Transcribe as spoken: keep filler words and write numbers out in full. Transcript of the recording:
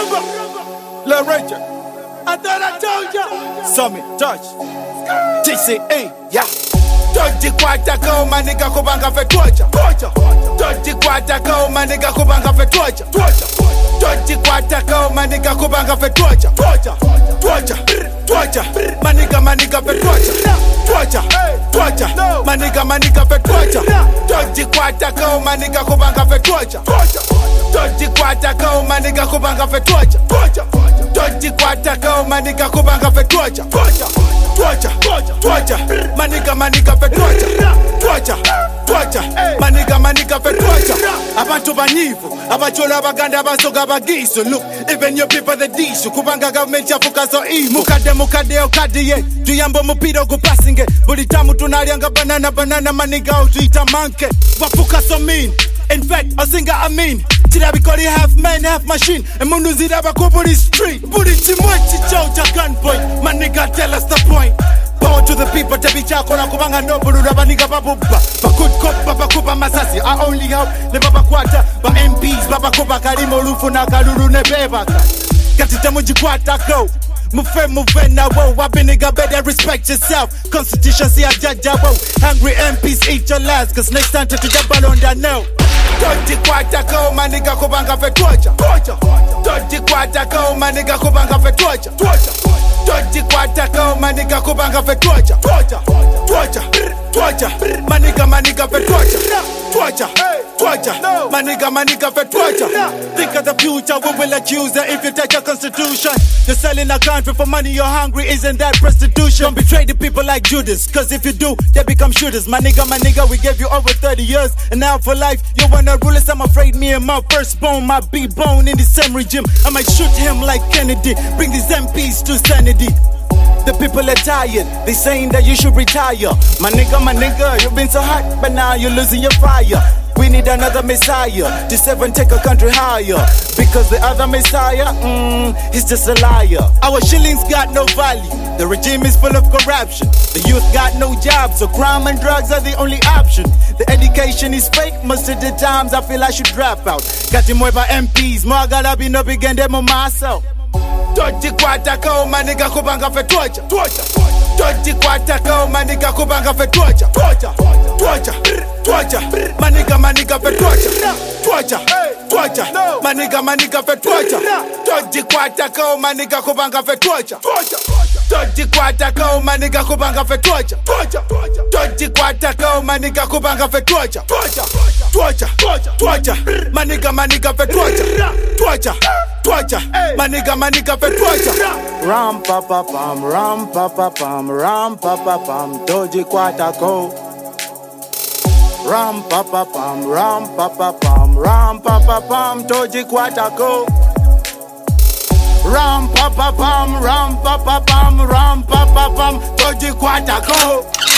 Lil Richard, I thought I told ya. Summit, touch, T C A, yeah. Tojikwata ko maniga kubanga fe twacha. Tojikwata ko maniga kubanga fe twacha. Tojikwata ko maniga kubanga fe twacha. Twacha, twacha, maniga maniga fe twacha. Twacha, twacha, maniga maniga fe twacha. Tojikwata ko maniga kubanga fe twacha. Tojikwata ko maniga kubanga fe twacha. Tojikwata ko maniga kubanga fe twacha. Twacha, twacha, maniga maniga fe twacha. Twacha, twacha, maniga maniga fe twacha. Abantu banyivu, abachola abaganda abasoga bagiso. Look, even your people the dish. Kubanga government yafuka so imu. Mukade mukade okadiye, tuyambo mupido gupasinge. Buli tamu tunalianga banana banana maniga utuita manke. Wafuka so mean. In fact, a singer I mean Tira bikori half man, half machine And mundu zira bakuburi street Buri chimwechi chocha gunpoint My nigga tell us the point Power to the people, tebi chako na kubanga no Burura baniga babuba Bakut kopa bakuba masasi I only help ne baba kwata Ba M Ps, baba kuba karimo lufu na karuru ne bebaka Katita mujikwata go Move move now, whoa. I been nigga better respect yourself. Constitution see a judge, whoa. Hungry M Ps eat your last, cause next time to jump on that now. Tojikwata ko maniga kubanga fe twacha. Tojikwata ko maniga kubanga fe twacha. Tojikwata ko maniga kubanga fe twacha. Twacha, twacha, maniga maniga fe twacha. Twacha, twacha, maniga maniga fe twacha. Think of the future, we will accuse you if you touch your constitution. You're selling a country for money, you're hungry, isn't that prostitution? Don't betray the people like Judas, cause if you do, they become shooters. My nigga, my nigga, we gave you over thirty years, and now for life, you wanna rule us. I'm afraid me and my firstborn might be born in the same regime. I might shoot him like Kennedy, bring these M Ps to sanity. The people are tired, they saying that you should retire. My nigga, my nigga, you've been so hot, but now you're losing your fire. We need another messiah to save and take a country higher. Because the other messiah, mmm, he's just a liar. Our shillings got no value, the regime is full of corruption. The youth got no jobs, so crime and drugs are the only option. The education is fake, most of the times I feel I should drop out. Got him over M Ps, more gotta be no big and demo myself. Tojikwata ko maniga kubanga fe twacha. Tojikwata ko maniga kubanga fe twacha. Twacha, twacha, maniga maniga fe twacha. Twacha, twacha, maniga maniga fe twacha. Tojikwata ko maniga kubanga fe twacha. Tojikwata ko maniga kubanga fe twacha. Tojikwata ko maniga kubanga fe twacha. Twacha, twacha, maniga maniga fe twacha. Twacha, twacha, maniga maniga fe twacha. Ram pa pa pam, ram pa pa pam, ram pa pa pam, tojikwata ko. Ram pa pa pam, ram pa pa pam, ram pa pa pam, tojikwata ko. Ram pa pa pam, ram pa pa pam, ram pa pa pam, tojikwata ko.